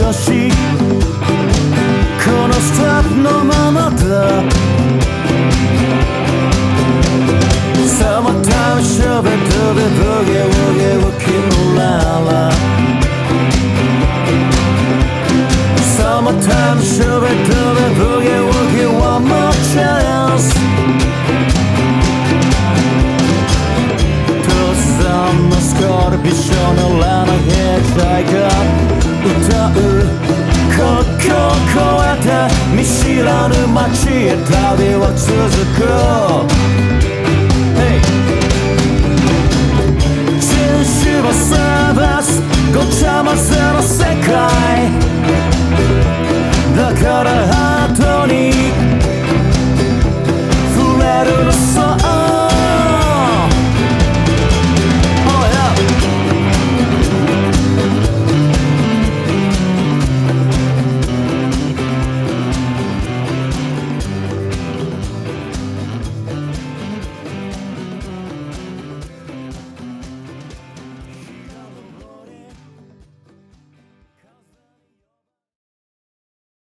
年このスタッフのままだSummertime shoving to the boogie woogie woogie la la Summertime shoving to the boogie woogie one more chance 父さんのスコルビショのラナヘッダイが歌う国境を越えて見知らぬ街へ旅は続く探すごちゃ混ぜの世界だから